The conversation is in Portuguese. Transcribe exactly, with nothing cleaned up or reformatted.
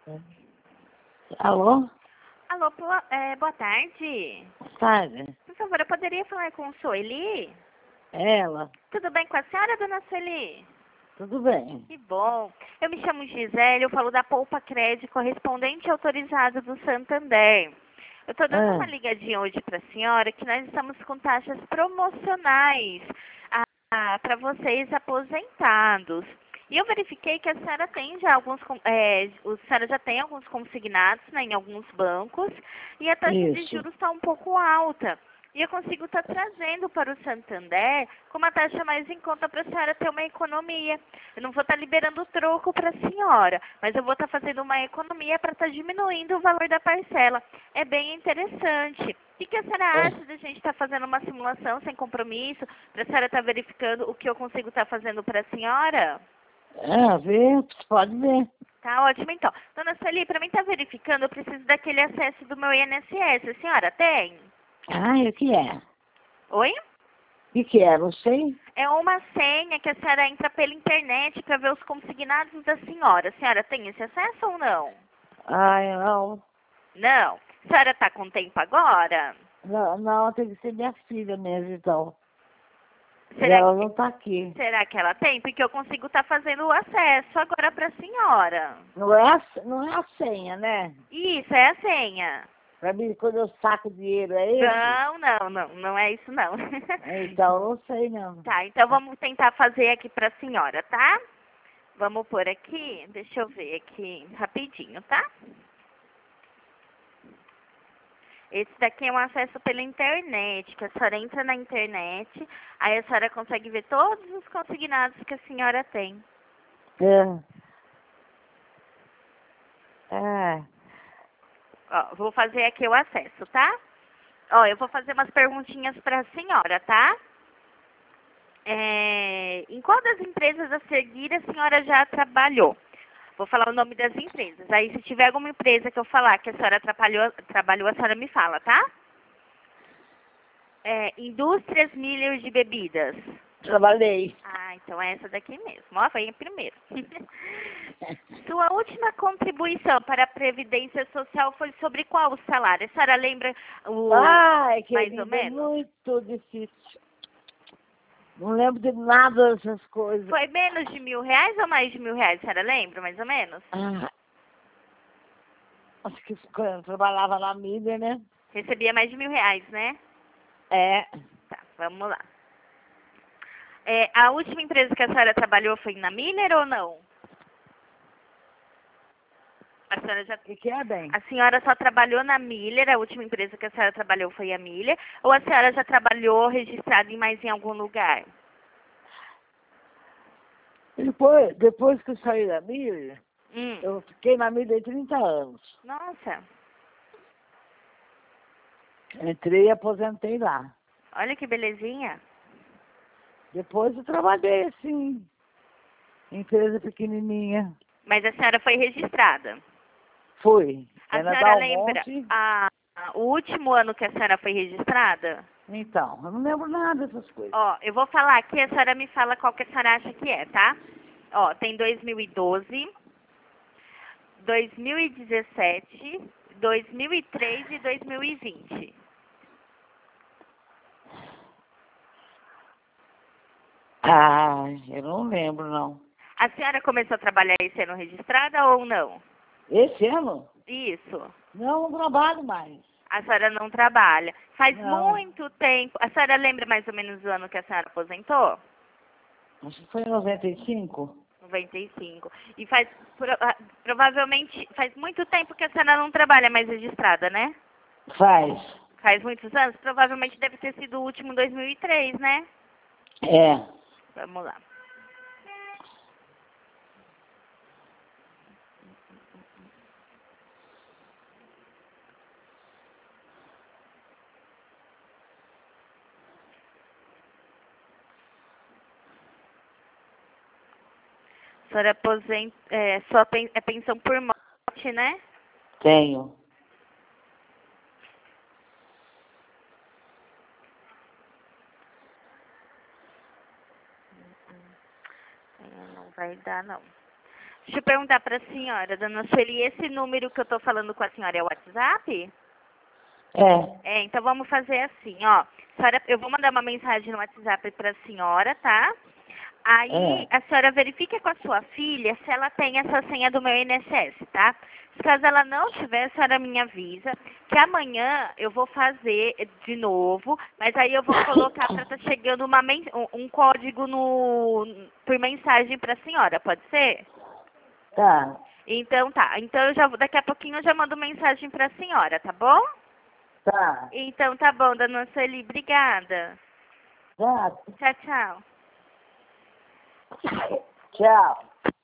Alô? Alô, boa, é, boa tarde. Tarde. Por favor, eu poderia falar com Sueli? Ela. Tudo bem com a senhora, dona Sueli? Tudo bem. Que bom. Eu me chamo Gisele, eu falo da Poupa Crédito, correspondente autorizado do Santander. Eu estou dando uma Ah, ligadinha hoje para a senhora que nós estamos com taxas promocionais para vocês aposentados. E eu verifiquei que a senhora tem já alguns, con- é, a senhora já tem alguns consignados, né, em alguns bancos e a taxa de isso. juros está um pouco alta. E eu consigo estar trazendo para o Santander com uma taxa mais em conta para a senhora ter uma economia. Eu não vou estar liberando troco para a senhora, mas eu vou estar fazendo uma economia para estar diminuindo o valor da parcela. É bem interessante. O que, que a senhora acha de a gente estar fazendo uma simulação sem compromisso, para a senhora estar verificando o que eu consigo estar fazendo para a senhora? Ah, vê, pode ver. Tá ótimo, então. Dona Sueli, para mim estar verificando, eu preciso daquele acesso do meu I N S S. A senhora tem? Ah, e o que é? Oi? O que que é? Não sei. É uma senha que a senhora entra pela internet para ver os consignados da senhora. A senhora tem esse acesso ou não? Ai, não. Não. A senhora está com tempo agora? Não, não, tem que ser minha filha mesmo, então. E Será ela que, não tá aqui. será que ela tem? Porque eu consigo estar fazendo o acesso agora para a senhora. Não é, a, não é a senha, né? Isso, é a senha. Pra mim, quando eu saco dinheiro, é esse? Não, não, não. Não é isso, não. Então, eu não sei, não. Tá, então vamos tentar fazer aqui para a senhora, tá? Vamos pôr aqui, deixa eu ver aqui rapidinho, tá? Esse daqui é um acesso pela internet, que a senhora entra na internet, aí a senhora consegue ver todos os consignados que a senhora tem. É. É. Ó, vou fazer aqui o acesso, tá? Ó, eu vou fazer umas perguntinhas para a senhora, tá? É, em qual das empresas a seguir a senhora já trabalhou? Vou falar o nome das empresas. Aí, se tiver alguma empresa que eu falar que a senhora trabalhou, trabalhou a senhora me fala, tá? É, Indústrias Miller de Bebidas. Trabalhei. Ah, então é essa daqui mesmo. Ó, foi em primeiro. Sua última contribuição para a Previdência Social foi sobre qual salário? A senhora lembra o Ai, mais ou querida, é menos? muito difícil. Não lembro de nada dessas coisas. Foi menos de mil reais ou mais de mil reais? A senhora lembra, mais ou menos? Ah, acho que quando eu trabalhava na mídia, né? Recebia mais de mil reais, né? É. Tá, vamos lá. É, a última empresa que a senhora trabalhou foi na Miller ou não? A senhora já O que que é, bem? A senhora só trabalhou na Miller, a última empresa que a senhora trabalhou foi a Miller, ou a senhora já trabalhou registrada em mais em algum lugar? Depois, depois que eu saí da mídia, Hum, eu fiquei na mídia trinta anos. nossa, Entrei e aposentei lá. olha que belezinha. Depois eu trabalhei, assim, em empresa pequenininha. Mas a senhora foi registrada. Fui. A Era senhora dar um lembra monte. a, o último ano que a senhora foi registrada? Então, eu não lembro nada dessas coisas. Ó, eu vou falar aqui, a senhora me fala qual que a senhora acha que é, tá? Ó, tem dois mil e doze, dois mil e dezessete, dois mil e três e dois mil e vinte. Ah, eu não lembro, não. A senhora começou a trabalhar esse ano registrada ou não? Esse ano? Isso. Não, não trabalho mais. A senhora não trabalha. Faz Não. muito tempo. A senhora lembra mais ou menos o ano que a senhora aposentou? Acho que foi em noventa e cinco. noventa e cinco. E faz, pro- ah, provavelmente, faz muito tempo que a senhora não trabalha mais registrada, né? Faz. Faz muitos anos? Provavelmente deve ter sido o último dois mil e três, né? É. Vamos lá. A senhora aposenta, é, sua pen- é pensão por morte, né? Tenho. É, não vai dar, não. Deixa eu perguntar para a senhora, dona Sueli, esse número que eu estou falando com a senhora é o WhatsApp? É. É, então vamos fazer assim, ó. Senhora, eu vou mandar uma mensagem no WhatsApp para a senhora, tá? Aí É. a senhora verifica com a sua filha se ela tem essa senha do meu I N S S, tá? Se caso ela não tiver, a senhora me avisa que amanhã eu vou fazer de novo, mas aí eu vou colocar para estar chegando uma men um, um código no por mensagem para a senhora, pode ser? Tá. Então tá. Então eu já vou- daqui a pouquinho eu já mando mensagem para a senhora, tá bom? Tá. Então tá bom, dona Sueli, obrigada. Tá. Tchau, tchau. Tchau.